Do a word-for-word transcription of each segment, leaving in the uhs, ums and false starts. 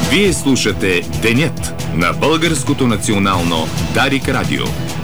Вие слушате Денят на Българското национално Дарик Радио.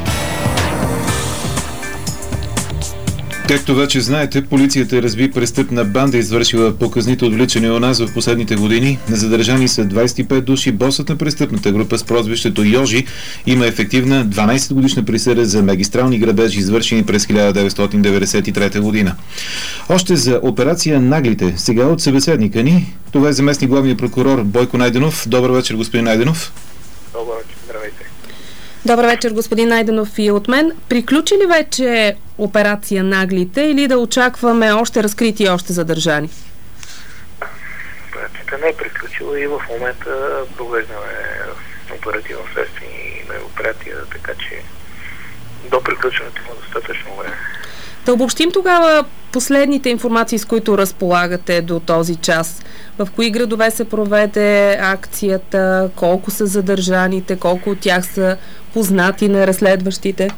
Както вече знаете, полицията разби престъпна банда, извършила показните отвличания у нас в последните години. Задържани са двадесет и пет души. Босът на престъпната група с прозвището Йожи има ефективна дванадесетгодишна присъда за магистрални грабежи, извършени през хиляда деветстотин деветдесет и трета година. Още за операция Наглите. Сега от събеседника ни. Това е заместник главния прокурор Бойко Найденов. Добър вечер, господин Найденов. Добър вечер, здравейте. Добър вечер, господин Найденов, и от мен. Приключи ли вече операция Наглите или да очакваме още разкрити и още задържани? Операцията не е приключила и в момента провеждаме оперативно следствени мероприятия, така че до приключването има достатъчно време. Да обобщим тогава последните информации, с които разполагате до този час. В кои градове се проведе акцията, колко са задържаните, колко от тях са познати на разследващите?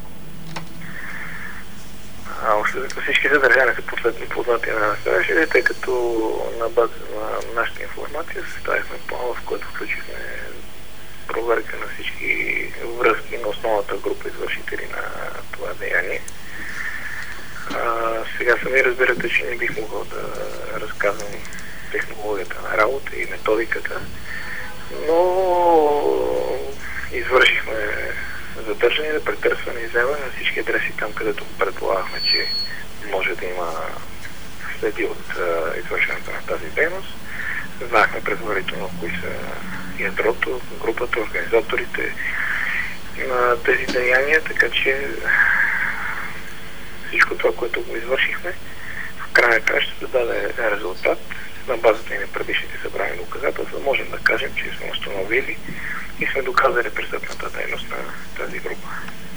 А, още за всички задържани са последни познати на разследващите, тъй като на база на нашата информация съставихме план, в който включихме проверка на всички връзки на основната група извършители на това деяние. А, сега сами разбирате, че не бих могъл да разказвам технологията на работа и методиката, но извършихме задържане, претърсване и вземане на всички адреси там, където предполагахме, че може да има следи от а, извършването на тази дейност. Знаехме предварително кои са ядрото, групата, организаторите на тези деяния, така че всичко това, което го извършихме, в крайна краща ще даде резултат. На базата и на предишните събрани доказателства можем да кажем, че сме установили и сме доказали престъпната дейност на тази група.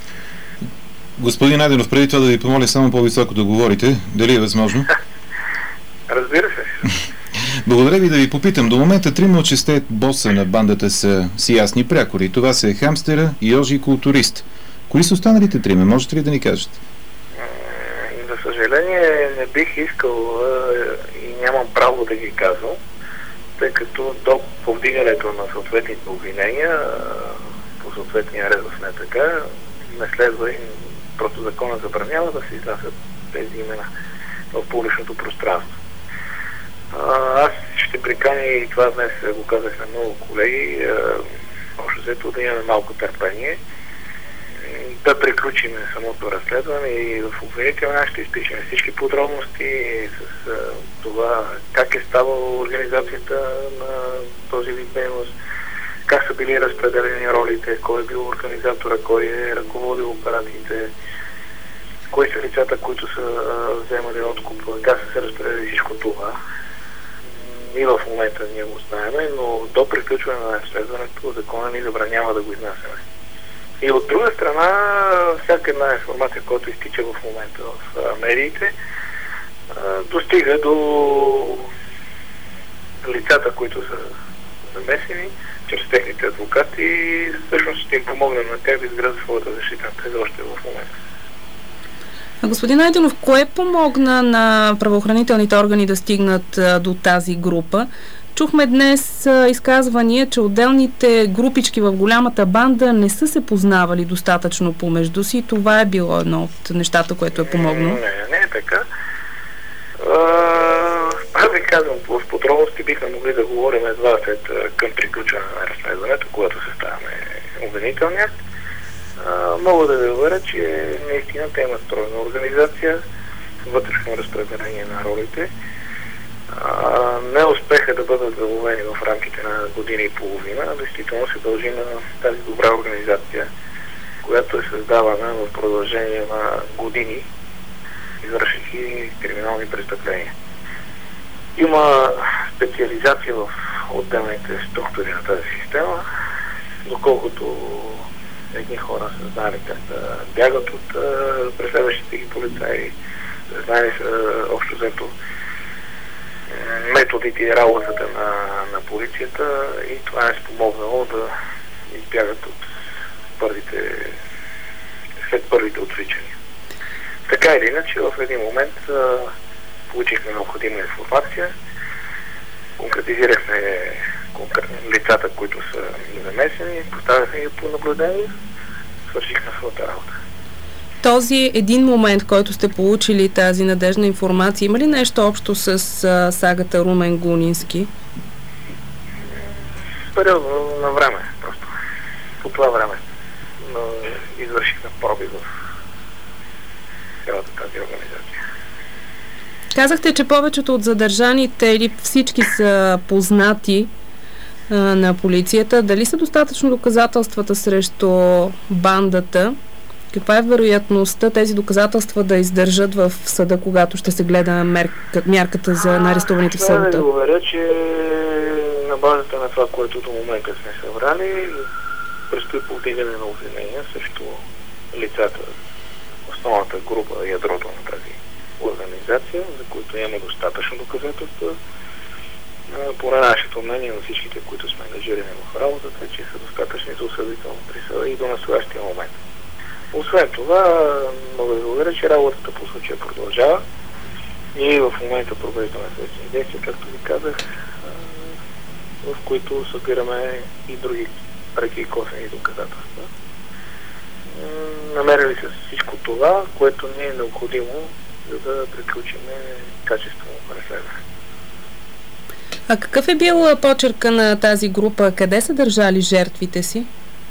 Господин Найденов, преди това да ви помоля само по-високо да говорите. Дали е възможно? Разбира се. Благодаря ви. Да ви попитам. До момента трима от шесте боса на бандата са си ясни прякори. Това са Хамстера, Йожи и Културист. Кои са останалите трима? Можете ли да ни кажете? За съжаление не бих искал и нямам право да ги казвам, тъй като до повдигането на съответните обвинения по съответния ред в НПК не следва и просто закона забранява да се изнасят тези имена в публичното пространство. Аз ще приканя и това днес го казах на много колеги, общо взето да имаме малко търпение, да приключим самото разследване и в обвинителния ще изпишем всички подробности с а, това как е ставала организацията на този вид дейност, как са били разпределени ролите, кой е бил организатора, кой е ръководил операциите, кои са лицата, които са а, вземали откуп, как са се разпределили всичко това. И в момента ние го знаем, но до приключване на разследването закона ни забранява да го изнасяме. И от друга страна, всяка една информация, която изтича в момента в медиите, достига до лицата, които са замесени, чрез техните адвокати и всъщност ще им помогнем на тях да изградят своята защита тези още в момента. Господин Найденов, кое помогна на правоохранителните органи да стигнат до тази група? Чухме днес изказвания, че отделните групички в голямата банда не са се познавали достатъчно помежду си. Това е било едно от нещата, което е помогнало. Не, не е така. Аз ви казвам, в подробности бихме могли да говорим едва след към приключване на разследването, когато съставяме обвинителния. Мога да ви уверя, че наистина те имат стройна организация, вътрешно разпределение на ролите. Uh, не успеха да бъдат заловени в рамките на година и половина, действително се дължи на тази добра организация, която е създавана в продължение на години, извършвайки криминални престъпления. Има специализация в отделните структури на тази система, доколкото едни хора са знали как да бягат от uh, преследващите ги полицаи, знали са uh, общо взето методите и работата на, на полицията и това е спомогнало да избягат от първите, след първите отвличания. Така или иначе, в един момент а, получихме необходима информация, конкретизирахме конкрет, лицата, които са замесени, поставяха ги по наблюдение, свършихме своята работа. Този един момент, който сте получили тази надежна информация, има ли нещо общо с а, сагата Румен Гунински? С период на време, просто. По това време но извършихме проби в цялата тази организация. Казахте, че повечето от задържаните или всички са познати а, на полицията. Дали са достатъчно доказателствата срещу бандата? Каква е вероятността тези доказателства да издържат в съда, когато ще се гледа мерка, мярката за арестуваните в съда? Да ви уверя, че на базата на това, което до момента сме събрали, предстои повдигане на обвинения срещу лицата, основната група, ядрото на тази организация, за които имаме достатъчно доказателства. По нашето мнение на всичките, които сме ангажирани в работата, че са достатъчни за осъдителна присъда и до настоящия момент. Освен това, мога да ви уверя, че работата по случая продължава и в момента провеждаме следствени действия, както ви казах, в които събираме и други преки и косвени доказателства. Намерили се всичко това, което не е необходимо, за да приключим качествено разследване. А какъв е бил почерка на тази група? Къде са държали жертвите си?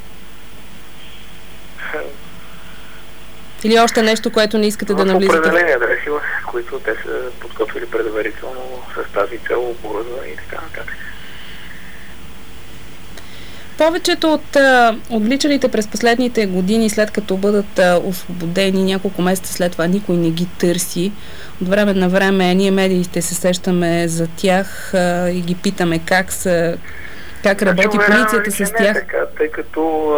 Или още нещо, което не искате да навлизате? В определени адреси, които те са подготвили предварително с тази цел, оборудване и така нататък. Повечето от а, отвличалите през последните години, след като бъдат а, освободени няколко месеца след това, никой не ги търси. От време на време ние медиите се сещаме за тях а, и ги питаме как са, как работи значи, полицията с тях. Така, тъй като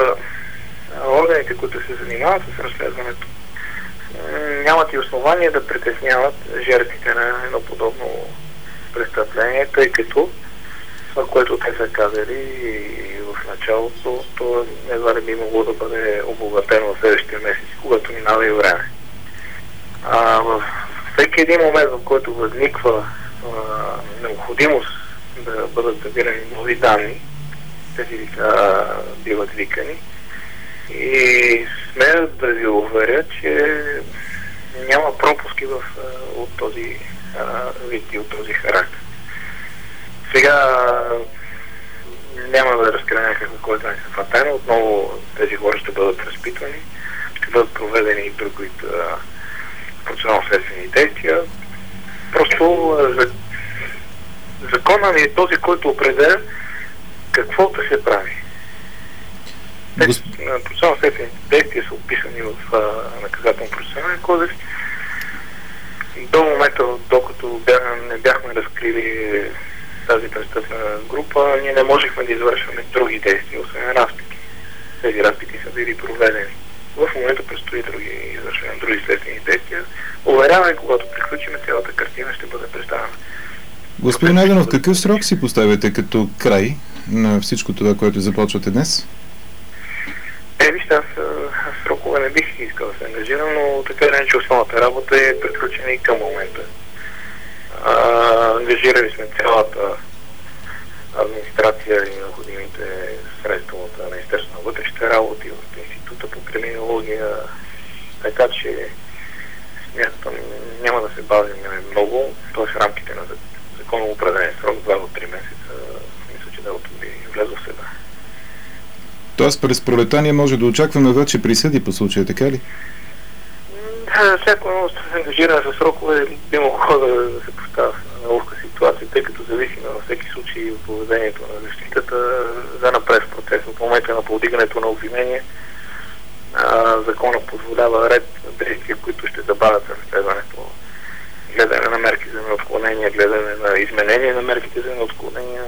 а, органите, които се занимават с разследването, нямат и основания да притесняват жертвите на едно подобно престъпление, тъй като това, което те са казали в началото, то едва ли би могло да бъде обогатено в следващия месец, когато минава и време. А, в всеки един момент, в който възниква а, необходимост да бъдат събирани нови данни, тези а, биват викани. И смея да ви уверя, че няма пропуски в, а, от този а, вид и от този характер. Сега няма да разкрия някаква, който не са фатена. Отново тези хора ще бъдат разпитвани, ще бъдат проведени и други процесуално-следствени действия. Просто за, законът ни е този, който определя какво да се прави. Тези процесуално-следствени действия са описани в наказателно-процесуалния кодекс. До момента, докато бях, не бяхме разкрили тази престъпна група, ние не можехме да извършваме други действия, освен разпити. Тези разпити са били проведени. В момента предстои други извършване, други следствени действия. Уверяваме, когато приключим, цялата картина ще бъде представена. Господин Найденов, какъв срок си поставяте като край на всичко това, което започвате днес? Е, вижте, аз срокове не бих искал да се ангажирам, но така или иначе основната работа е приключена и към момента. А, ангажирали сме цялата администрация и необходимите средства от Министерството на вътрешните работи, от Института по криминология, така че смятам, няма да се бавим много, т.е. в рамките на законно определен срок, два до три месеца, мисля, че делото би влезло в съда. Тоест през пролета ние може да очакваме вече присъди по случая, така ли? Да, всяко едно ангажиране с срокове би могло да, да се поставя на ловка ситуация, тъй като зависи на всеки случай от поведението на защитата за напред в процес. От момента на повдигането на обвинение закона позволява ред на действия, които ще забавят разследването. Гледане на мерки за неотклонение, гледане на изменение на мерките за неотклонение.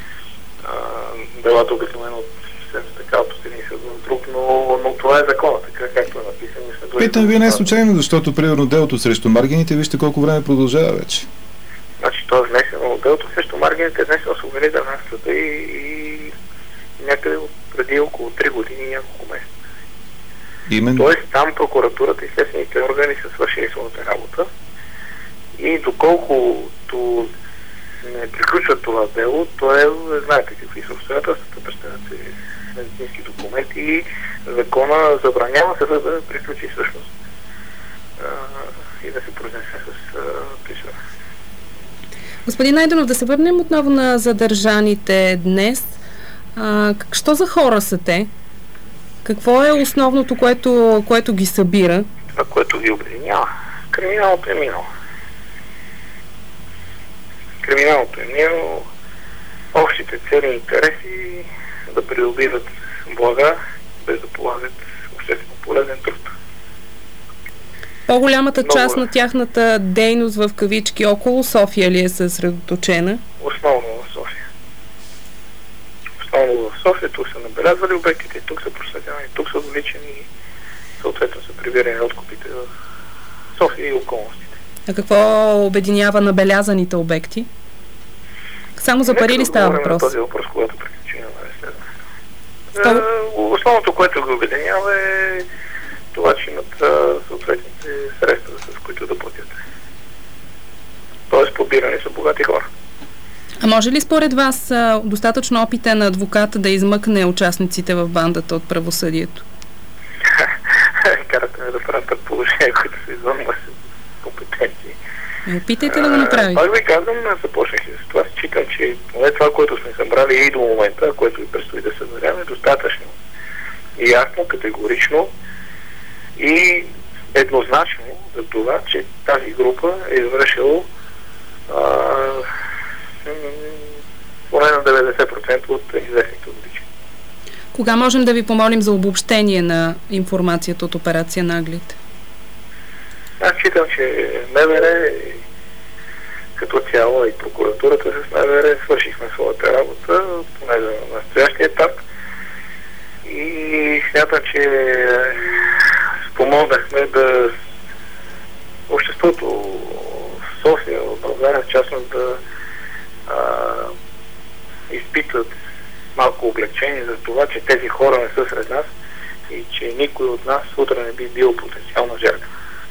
Делата обикновено така постигни се в друг, но, но това е закона, така както е написано. Питам ви не случайно, защото примерно делото срещу Маргините, вижте колко време продължава вече. Значи това е внесено, делото срещу Маргините е внесено с обвинителна съда и, и някъде преди около три години и няколко месеца. Именно. Тоест там прокуратурата и следствените органи са свършили своята работа и доколкото не приключва това дело, то е, знаете какви са обстоятелствата, представяте медицински документи и закона забранява се да приключи всъщност а, и да се произнесе с присъда. Господин Найденов, да се върнем отново на задържаните днес. А, що за хора са те? Какво е основното, което, което ги събира? Това, което ги обединява. Криминалното е минало. Криминалното е минало. Общите цели и интереси да придобиват блага, без да полагат обществено полезен труд. По-голямата Много част е. на тяхната дейност в кавички около София ли е съсредоточена? Основно в София. Основно в София, тук са набелязвали обектите, тук са проследявани, тук са увеличени и съответно са прибирани откупите в София и околностите. А какво обединява набелязаните обекти? Само за пари ли става въпрос? На този въпрос, когато приключим на разследването. Основното, което го обединява е това, че имат съответните средства, с които да платят. Тоест, побирани са богати хора. А може ли според вас достатъчно опитен адвокат да измъкне участниците в бандата от правосъдието? Карате ме да правя предположения, които са извън моите компетенции. Опитайте да го направите. Пак ви казвам, започнах с това. Считам, че поне това, което сме събрали и до момента, което ви предстои да съберем, е достатъчно ясно, категорично и еднозначно за това, че тази група е извършила поне на деветдесет процента от известните отличия. Кога можем да ви помолим за обобщение на информацията от операция Наглите? Аз считам, че МВР като цяло и прокуратурата с МВР свършихме своята работа, поне за настоящия етап. И смятам, че спомогнахме да обществото в София, в България, в частност да а, изпитат малко облегчение за това, че тези хора не са сред нас и че никой от нас утре не би бил потенциална жертва.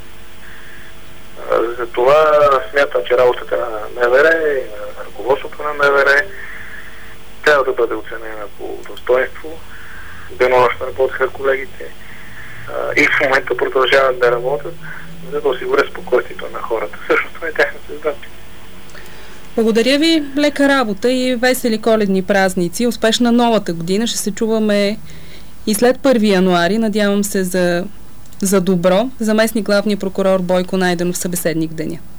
Затова смятам, че работата на МВР и на ръководството на МВР трябва да бъде оценена по достоинство. Денонощно работиха колегите и в момента продължават да работят, за да осигурят спокойствието на хората. Всъщност това е тяхната задача. Благодаря ви, лека работа и весели коледни празници. Успешна новата година. Ще се чуваме и след първи януари. Надявам се за, за добро. Заместник главния прокурор Бойко Найденов, събеседник в деня.